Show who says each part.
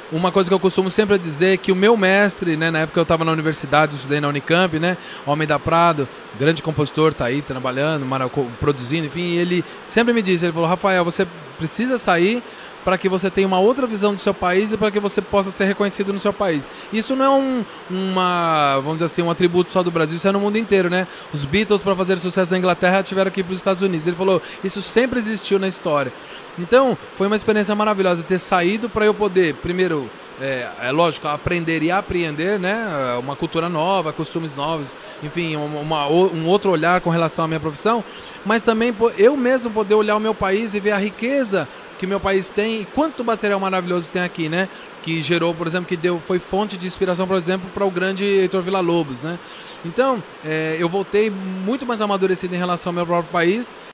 Speaker 1: uma coisa que eu costumo sempre dizer é que o meu mestre, né, na época eu estava na universidade, estudei na Unicamp, né, Homem da Prado, grande compositor, está aí trabalhando, produzindo, enfim, ele sempre me disse, ele falou, Rafael, você precisa sair para que você tenha uma outra visão do seu país e para que você possa ser reconhecido no seu país. Isso não é vamos dizer assim, um atributo só do Brasil, isso é no mundo inteiro, né? Os Beatles, para fazer sucesso na Inglaterra, tiveram que ir para os Estados Unidos. Ele falou, isso sempre existiu na história. Então, foi uma experiência maravilhosa ter saído para eu poder, primeiro, lógico, aprender e apreender, né? Uma cultura nova, costumes novos, enfim, um outro olhar com relação à minha profissão, mas também eu mesmo poder olhar o meu país e ver a riqueza que meu país tem e quanto material maravilhoso tem aqui, né? Que gerou, por exemplo, foi fonte de inspiração, por exemplo, para o grande Heitor Villa-Lobos, né? Então, eu voltei muito mais amadurecido em relação ao meu próprio país.